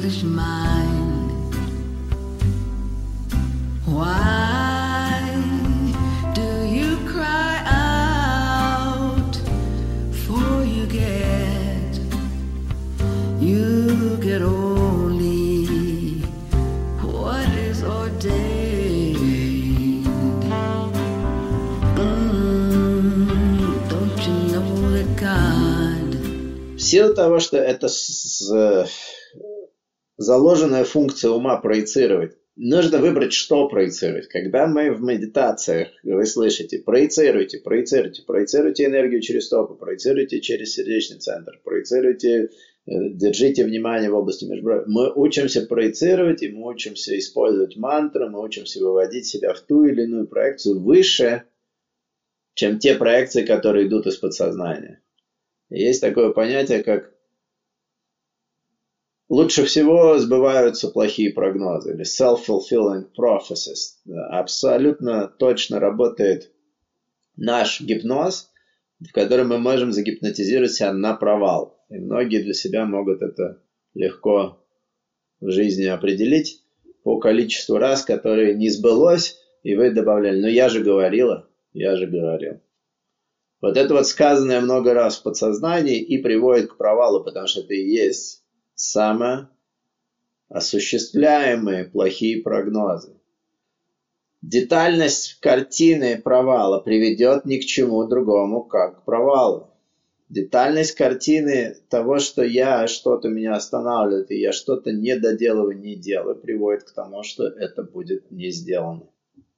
selfish mind. Why do you cry out for you get only what is ordained. Don't you know that God? В силу того, что это заложенная функция ума проецировать, нужно выбрать, что проецировать. Когда мы в медитациях, вы слышите, проецируйте энергию через стопы, проецируйте через сердечный центр, проецируйте, держите внимание в области межбровья. Мы учимся проецировать, и мы учимся использовать мантры, мы учимся выводить себя в ту или иную проекцию выше, чем те проекции, которые идут из подсознания. Есть такое понятие, как лучше всего сбываются плохие прогнозы, или self-fulfilling prophecies. Абсолютно точно работает наш гипноз, в котором мы можем загипнотизировать себя на провал. И многие для себя могут это легко в жизни определить по количеству раз, которые не сбылось, и вы добавляли, ну я же говорил. Вот это вот сказанное много раз в подсознании и приводит к провалу, потому что это и есть самоосуществляемые плохие прогнозы. Детальность картины провала приведет ни к чему другому, как к провалу. Детальность картины того, что что-то меня останавливает, и я что-то не доделываю, не делаю, приводит к тому, что это будет не сделано.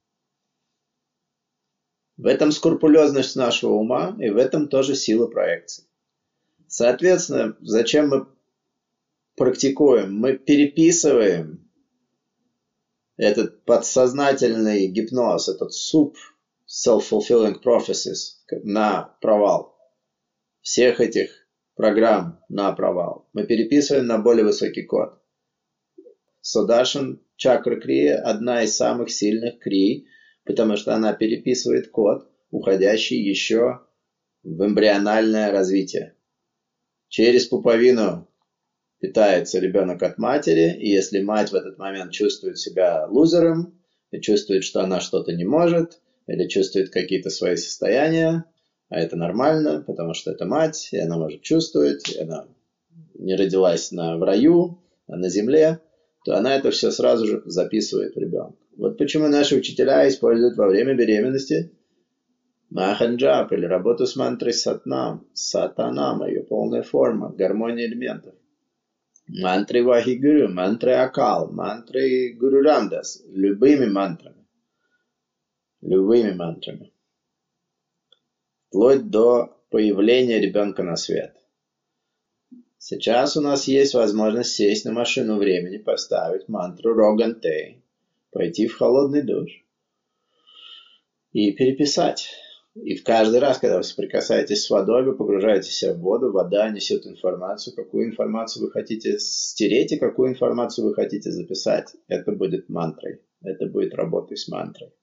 В этом скрупулезность нашего ума, и в этом тоже сила проекции. Соответственно, зачем мы практикуем? Мы переписываем этот подсознательный гипноз, этот суп self-fulfilling prophecies на провал. Всех этих программ на провал. Мы переписываем на более высокий код. Сударшан чакра крия одна из самых сильных крий, потому что она переписывает код, уходящий еще в эмбриональное развитие. Через пуповину питается ребенок от матери, и если мать в этот момент чувствует себя лузером, и чувствует, что она что-то не может, или чувствует какие-то свои состояния, а это нормально, потому что это мать, и она может чувствовать, и она не родилась в раю, а на земле, то она это все сразу же записывает в ребенка. Вот почему наши учителя используют во время беременности маханджап или работу с мантрой сатнам, сатанам, ее полная форма, гармония элементов. Мантры Вахигуру, мантры Акал, мантры Гуру Рамдас, любыми мантрами. Вплоть до появления ребенка на свет. Сейчас у нас есть возможность сесть на машину времени, поставить мантру Рогантей, пойти в холодный душ и переписать. И в каждый раз, когда вы соприкасаетесь с водой, вы погружаете себя в воду, вода несет информацию, какую информацию вы хотите стереть и какую информацию вы хотите записать. Это будет мантрой. Это будет работой с мантрой.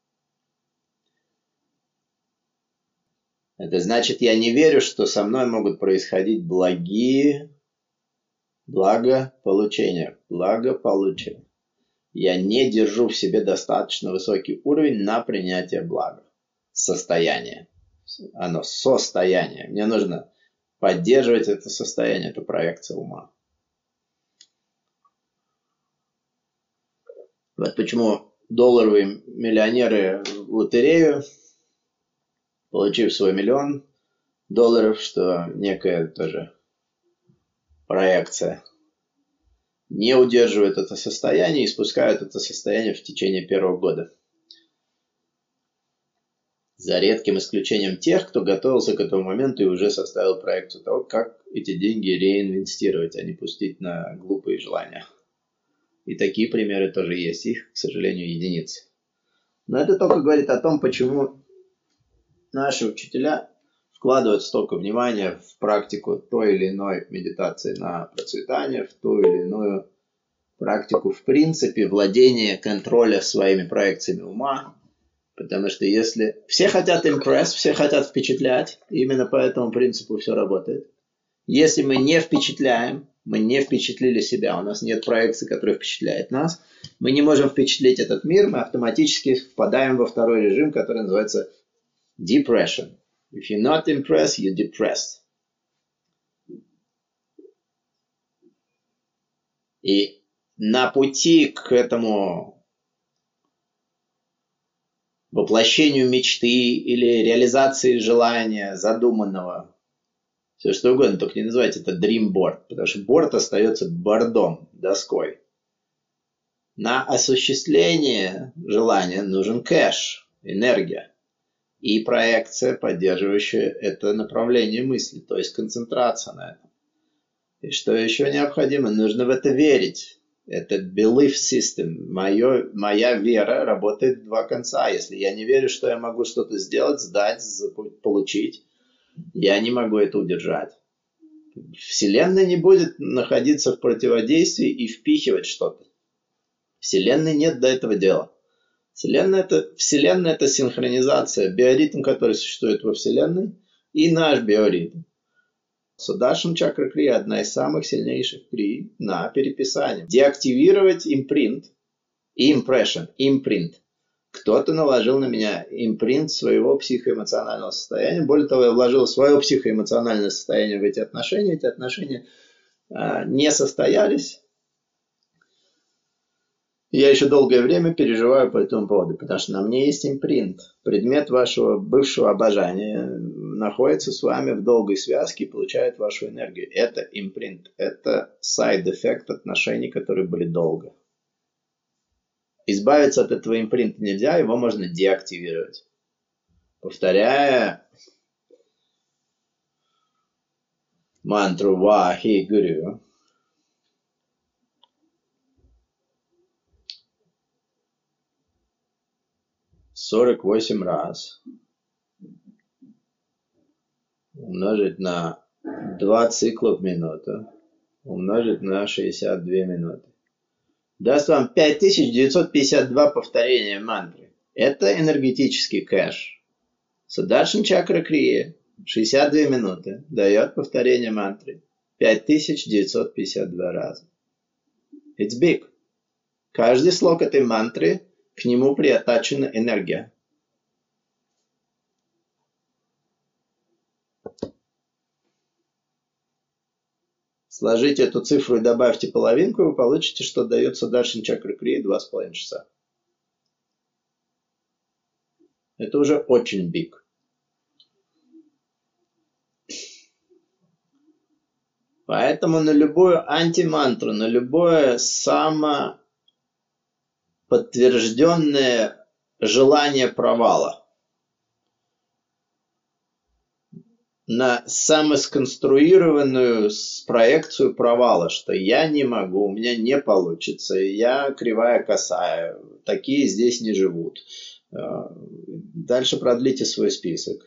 Это значит, я не верю, что со мной могут происходить благополучия. Я не держу в себе достаточно высокий уровень на принятие блага. Состояние. Оно состояние. Мне нужно поддерживать это состояние, это проекция ума. Вот почему долларовые миллионеры в лотерею, получив свой $1 миллион, что некая тоже проекция, не удерживают это состояние и спускают это состояние в течение первого года. За редким исключением тех, кто готовился к этому моменту и уже составил проекцию того, как эти деньги реинвестировать, а не пустить на глупые желания. И такие примеры тоже есть. Их, к сожалению, единицы. Но это только говорит о том, почему наши учителя вкладывают столько внимания в практику той или иной медитации на процветание, в ту или иную практику, в принципе, владения контроля своими проекциями ума. Потому что если все хотят импресс, все хотят впечатлять, именно по этому принципу все работает. Если мы не впечатляем, Мы не впечатлили себя, у нас нет проекции, которая впечатляет нас. Мы не можем впечатлить этот мир, мы автоматически впадаем во второй режим, который называется depression. If you're not impressed, you're depressed. И на пути к этому воплощению мечты или реализации желания задуманного, все что угодно, только не называйте это dream board, потому что борд остается бордом, доской. На осуществление желания нужен кэш, энергия и проекция, поддерживающая это направление мысли, то есть концентрация на этом. И что еще необходимо? Нужно в это верить. Это belief system. Моя вера работает в два конца. Если я не верю, что я могу что-то сделать, сдать, получить, я не могу это удержать. Вселенная не будет находиться в противодействии и впихивать что-то. Вселенной нет до этого дела. Вселенная это синхронизация, биоритм, который существует во Вселенной, и наш биоритм. Сударшан чакра крия одна из самых сильнейших крий на переписание. Деактивировать импринт и импринт. Кто-то наложил на меня импринт своего психоэмоционального состояния. Более того, я вложил свое психоэмоциональное состояние в эти отношения. Эти отношения не состоялись. Я еще долгое время переживаю по этому поводу, потому что на мне есть импринт. Предмет вашего бывшего обожания находится с вами в долгой связке и получает вашу энергию. Это импринт. Это сайд-эффект отношений, которые были долго. Избавиться от этого импринта нельзя, его можно деактивировать. Повторяя мантру Вахи Гуру, 48 раз умножить на 2 цикла в минуту, умножить на 62 минуты. Даст вам 5952 повторения мантры. Это энергетический кэш. Сударшан чакра крия 62 минуты дает повторение мантры 5952 раза. It's big. Каждый слог этой мантры, к нему приотачена энергия. Сложите эту цифру и добавьте половинку, и вы получите, что дает Сударшан чакра крия 2,5 часа. Это уже очень big. Поэтому на любую антимантру, на любое самоподтвержденное желание провала, на самосконструированную проекцию провала, что я не могу, у меня не получится, я кривая косая, такие здесь не живут. Дальше продлите свой список.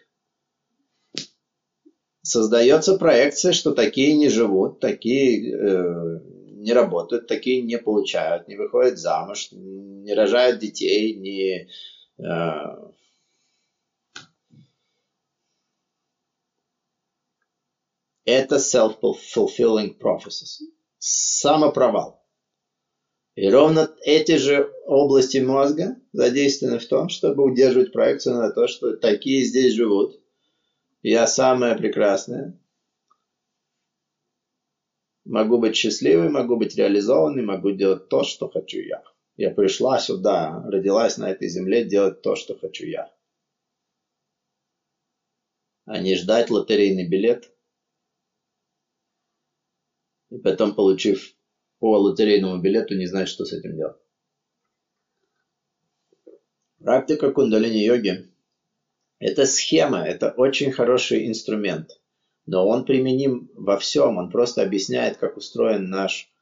Создается проекция, что такие не живут, такие не работают, такие не получают, не выходят замуж, не рожают детей, не... Это self-fulfilling prophecies. Самопровал. И ровно эти же области мозга задействованы в том, чтобы удерживать проекцию на то, что такие здесь живут. Я самая прекрасная. Могу быть счастливой, могу быть реализованной, могу делать то, что хочу я. Я пришла сюда, родилась на этой земле делать то, что хочу я. А не ждать лотерейный билет. И потом, получив по лотерейному билету, не знать, что с этим делать. Практика кундалини-йоги – это схема, это очень хороший инструмент. Но он применим во всем, он просто объясняет, как устроен наш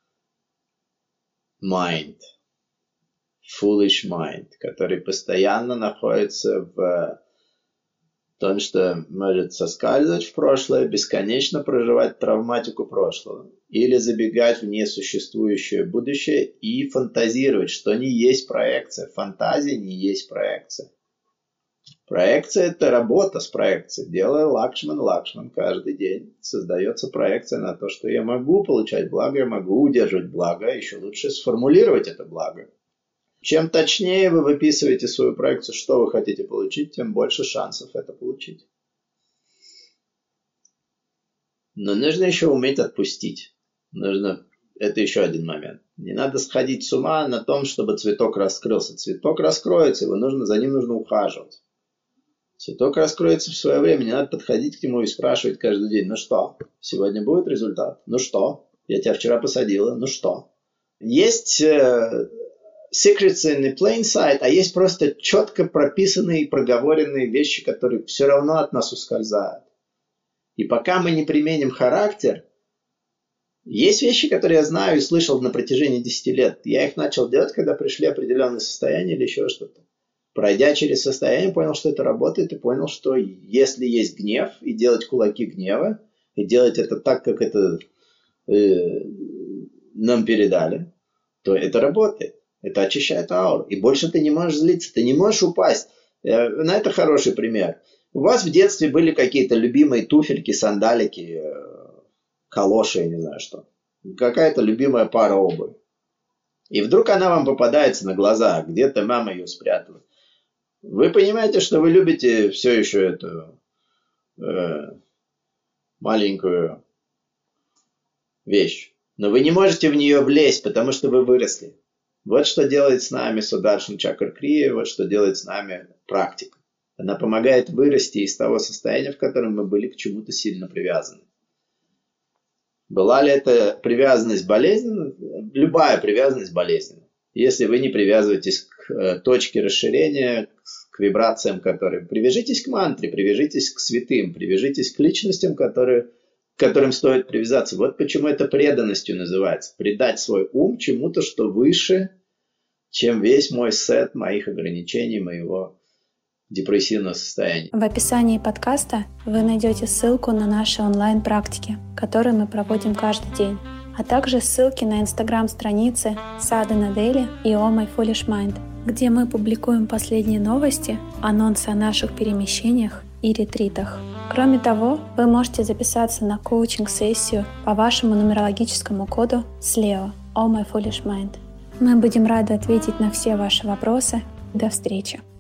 mind, foolish mind, который постоянно находится в том, что может соскальзывать в прошлое, бесконечно проживать травматику прошлого, или забегать в несуществующее будущее и фантазировать, что не есть проекция. Фантазия не есть проекция. Проекция – это работа с проекцией. Делая Лакшман каждый день создается проекция на то, что я могу получать благо, я могу удерживать благо, а еще лучше сформулировать это благо. Чем точнее вы выписываете свою проекцию, что вы хотите получить, тем больше шансов это получить. Но нужно еще уметь отпустить. Это еще один момент. Не надо сходить с ума на том, чтобы цветок раскрылся. Цветок раскроется, за ним нужно ухаживать. Цветок раскроется в свое время, не надо подходить к нему и спрашивать каждый день: ну что, сегодня будет результат? Ну что, я тебя вчера посадила, ну что? Есть secrets in the plain sight, а есть просто четко прописанные и проговоренные вещи, которые все равно от нас ускользают. И пока мы не применим характер, есть вещи, которые я знаю и слышал на протяжении 10 лет. Я их начал делать, когда пришли определенные состояния или еще что-то. Пройдя через состояние, понял, что это работает, и понял, что если есть гнев, и делать кулаки гнева, и делать это так, как это нам передали, то это работает. Это очищает ауру. И больше ты не можешь злиться, ты не можешь упасть. На это хороший пример. У вас в детстве были какие-то любимые туфельки, сандалики, калоши, я не знаю что. Какая-то любимая пара обуви. И вдруг она вам попадается на глаза, где-то мама ее спрятала. Вы понимаете, что вы любите все еще эту маленькую вещь. Но вы не можете в нее влезть, потому что вы выросли. Вот что делает с нами Сударшан Чакра Крия, вот что делает с нами практика. Она помогает вырасти из того состояния, в котором мы были к чему-то сильно привязаны. Была ли это привязанность болезненна? Любая привязанность болезненна. Если вы не привязываетесь к точке расширения, к вибрациям, которые... Привяжитесь к мантре, привяжитесь к святым, привяжитесь к личностям, к которым стоит привязаться. Вот почему это преданностью называется. Предать свой ум чему-то, что выше, чем весь мой сет моих ограничений, моего депрессивного состояния. В описании подкаста вы найдете ссылку на наши онлайн-практики, которые мы проводим каждый день, а также ссылки на инстаграм-страницы Sadhana Daily и Oh My Foolish Mind, где мы публикуем последние новости, анонсы о наших перемещениях и ретритах. Кроме того, вы можете записаться на коучинг-сессию по вашему нумерологическому коду SLEO Oh My Foolish Mind. Мы будем рады ответить на все ваши вопросы. До встречи!